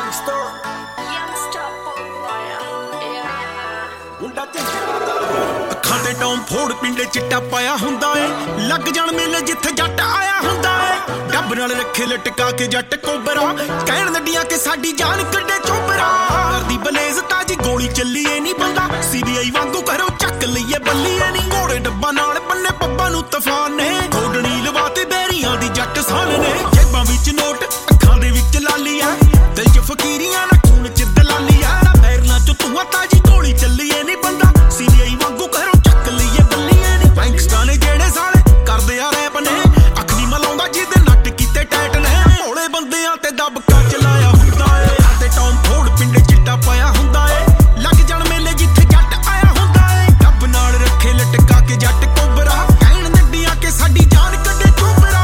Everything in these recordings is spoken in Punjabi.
ਅੱਖਾਂ ਤੇ ਟੌਮ ਫੋੜ ਪਿੰਡੇ ਚਿੱਟਾ ਪਾਇਆ ਹੁੰਦਾ ਏ, ਲੱਗ ਜਾਣ ਮੇਲੇ ਜਿੱਥੇ ਜੱਟ ਆਇਆ ਹੁੰਦਾ ਏ। ਡੱਬ ਨਾਲ ਰੱਖੇ ਲਟਕਾ ਕੇ ਜੱਟ ਕੋਬਰਾ, ਕਹਿਣ ਲੱਡੀਆਂ ਕਿ ਸਾਡੀ ਜਾਨ ਕੱਢੇ ਚੋਬਰਾ। ਕਰਦੀ ਬਲੇਜ਼ ਤਾਜੀ ਗੋਲੀ ਚੱਲੀਏ ਨੀ ਬੰਦਾ, CBI ਵਾਂਗੂ ਕਰੋ ਚੱਕ ਲਈਏ ਬੱਲੀਏ ਨੀ। ਘੋੜੇ ਡੱਬਾ ਨਾਲ ਬੰਨੇ ਪੱਬਾਂ ਨੂੰ ਤੂਫਾਨ ਨੇ, ਗੋਡਣੀ ਲਵਾ ਤੇ ਬੈਰੀਆਂ ਦੀ ਜੱਟ ਸਾਨ ਨੇ। ਜੇਬਾਂ ਵਿੱਚ ਨੋਟ ਅੱਖਾਂ ਦੇ ਵਿੱਚ ਲਾਲੀ ਆ, ਦਿਲ 'ਚ ਫਕੀਰੀਆਂ ਨਾ ਖੂਨ 'ਚ ਦਲਾਲੀ ਆ। ਪੈਰਨਾ 'ਚ ਧੂਆਂ ਤਾਜੀ ਗੋਲੀ ਚੱਲੀਏ ਨੀ ਬੰਦਾ, CBI ਵਾਂਗੂ ਕਰੋ ਚੱਕ ਲਈਏ ਬੱਲੀਏ ਨੀ। ਗੈਂਗਸਟਰ ਨੇ ਜਿਹੜੇ ਸਾਲੇ ਕਰਦੇ ਆ ਰੈਪ ਨੇ, ਅੱਖ ਨੀ ਮਲਾਉਂਦਾ ਜਿਹਦੇ ਨੱਟ ਕੀਤੇ ਟੈਟ ਨੇ। ਭੋਲੇ ਬੰਦਿਆਂ ਤੇ ਦਬਕਾ ਚਲਾਇਆ ਹੁੰਦਾ ਏ, ਤੇ ਟੌਮ ਫੋੜ ਪਿੰਡੇ ਚਿੱਟਾ ਪਾਇਆ ਹੁੰਦਾ ਏ। ਲੱਗ ਜਾਣ ਮੇਲੇ ਜਿੱਥੇ ਜੱਟ ਆਇਆ ਹੁੰਦਾ ਏ, ਡੱਬ ਨਾਲ ਰੱਖੇ ਲਟਕਾ ਕੇ ਜੱਟ ਕੋਬਰਾ, ਕਹਿਣ ਲੱਡੀਆਂ ਕਿ ਸਾਡੀ ਜਾਨ ਕੱਢੇ ਚੋਬਰਾ।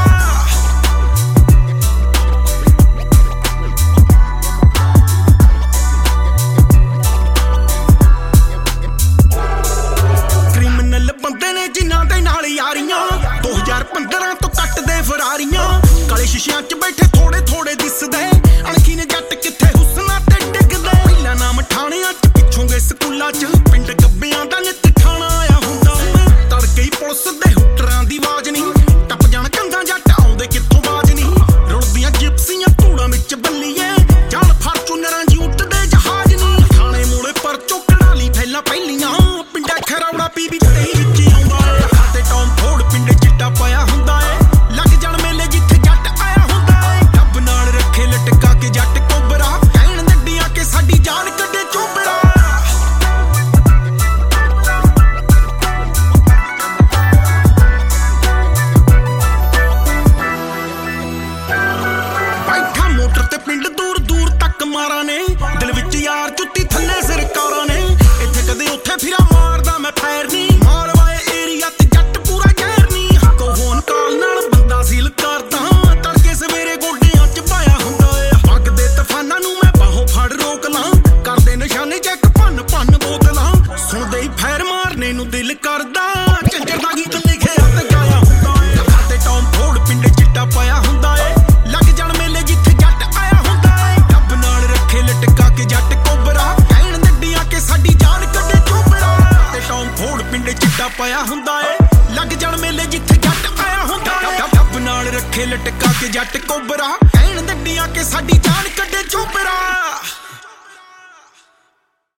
ਕ੍ਰਿਮੀਨਲ ਬੰਦੇ ਨੇ ਜਿਨ੍ਹਾਂ ਦੇ ਨਾਲ ਯਾਰੀਆਂ, 2015 ਤੋਂ ਕੱਟਦੇ ਫਰਾਰੀਆਂ। ਕਾਲੇ ਸ਼ੀਸ਼ਿਆਂ 'ਚ ਬੈਠੇ ਥੋੜੇ ਥੋੜੇ ਦਿਸਦੇ, ਅਣਖੀ ਨੇ ਜੱਟ ਕਿੱਥੇ ਹੁਸਨਾ ਤੇ ਡਿੱਗਦੇ। ਪਹਿਲਾਂ ਨਾਮ ਠਾਣਿਆਂ 'ਚ ਪਿੱਛੋਂਗੇ ਸਕੂਲਾਂ 'ਚ, ਪਿੰਡ ਗੱਬਿਆਂ ਦਾ ਨਿੱਤ ਖਾਣਾ ਆਇਆ ਹੁੰਦਾ। ਤੜਕੇ ਹੀ ਪੁਲਿਸ ਦੇ ਹੁੱਟਰਾਂ ਦੀ ਆਵਾਜ਼ ਨਹੀਂ, ਟੱਪ ਜਾਣ ਕੰਧਾਂ ਜੱਟ ਆਉਂਦੇ ਕਿੱਥੋਂ ਬਾਜ ਨਹੀਂ। ਰੁਲਦੀਆਂ ਜਿਪਸੀਆਂ ਧੂੜਾਂ ਵਿੱਚ ਬੱਲੀਏ, ਜਾਣ ਫਾਰਚੂਨਰਾਂ ਜੀ ਉੱਡਦੇ ਜਹਾਜ਼ ਨਹੀਂ। ਥਾਣੇ ਮੋੜੇ ਪਰ ਚੋਕੜਾ ਲਈ ਫੈਲਾ ਪਹਿਲੀਆਂ, ਪਿੰਡਾ ਖਰੌੜਾ ਪੀਵੀ ਤੇ ਵਿੱਚ ਆਉਂਦਾ ਏ। ਤੇ ਟੌਮ ਫੋੜ ਪਿੰਡੇ ਚਿੱਟਾ ਪਾਇਆ ਹੁੰਦਾ ਏ, ਲੱਗ ਜਾਣ ਮੇਲੇ ਜਿੱਥੇ ਜੱਟ ਆਇਆ ਹੁੰਦਾ ਏ। ਡੱਬ ਨਾਲ ਰੱਖੇ ਲਟਕਾ ਕੇ ਜੱਟ ਕੋਬਰਾ, ਕਹਿਣ ਲੱਡੀਆਂ ਕਿ ਸਾਡੀ ਜਾਨ ਕੱਢੇ ਚੋਬਰਾ। ਬੈਠਾ ਮੋਟਰ ਤੇ ਪਿੰਡ ਦੂਰ ਦੂਰ ਤੱਕ ਮਾਰਾਂ ਨੇ, ਦਿਲ ਵਿੱਚ ਯਾਰ ਜੁੱਤੀ ਥੱਲੇ ਸਰਕਾਰਾਂ ਨੇ। ਇੱਥੇ ਕਦੇ ਉੱਥੇ ਫਿਰਾ ਮਾਰਦਾ ਮੈਂ ਫੈਰ ਨੀ, ਮਾਲਵਾਏ ਏਰੀਆ ਤੇ ਜੱਟ ਪੂਰਾ ਜ਼ਹਿਰ ਨੀ। ਹੱਕੋ ਫੋਨ ਕਾਲ ਨਾਲ ਬੰਦਾ ਸੀਲ ਕਰਦਾ, ਤੜਕੇ ਸਵੇਰੇ ਗੋਡਿਆਂ 'ਚ ਪਾਇਆ ਹੁੰਦਾ ਏ। ਪੱਗ ਦੇ ਤੂਫਾਨਾਂ ਨੂੰ ਮੈਂ ਬਾਹੋਂ ਫੜ ਰੋਕ ਲਾਂ, ਕਰਦੇ ਨਿਸ਼ਾਨੇ ਚੈੱਕ ਭੰਨ ਭੰਨ ਬੋਤਲਾਂ। ਸੁਣਦੇ ਹੀ ਫੈਰ ਮਾਰਨੇ ਨੂੰ ਦਿਲ ਕਰਦਾ, ਝੰਜਰ ਦਾ ਗੀਤ ਲਿਖਿਆ ਤੇ ਗਾਇਆ ਹੁੰਦਾ ਏ। ਤੇ ਟੌਮ ਫੋੜ ਪਿੰਡੇ ਚਿੱਟਾ ਪਾਇਆ ਹੁੰਦਾ ਏ, ਲੱਗ ਜਾਣ ਮੇਲੇ ਜਿੱਥੇ ਜੱਟ ਆਇਆ ਹੁੰਦਾ ਏ। ਡੱਬ ਨਾਲ ਰੱਖੇ ਲਟਕਾ ਕੇ ਜੱਟ ਕੋਬਰਾ, ਕਹਿਣ ਲੱਡੀਆਂ ਕਿ ਸਾਡੀ ਜਾਨ ਕੱਢੇ ਚੋਬਰਾ। ਤੇ ਟੌਮ ਫੋੜ ਪਿੰਡੇ ਚਿੱਟਾ ਪਾਇਆ ਹੁੰਦਾ ਏ, ਲੱਗ ਜਾਣ ਮੇਲੇ ਜਿੱਥੇ ਜੱਟ ਆਇਆ ਹੁੰਦਾ ਏ। ਡੱਬ ਨਾਲ ਰੱਖੇ ਲਟਕਾ ਕੇ ਜੱਟ ਕੋਬਰਾ, ਕਹਿਣ ਲੱਡੀਆਂ ਕਿ ਸਾਡੀ ਜਾਨ ਕੱਢੇ ਚੋਬਰਾ।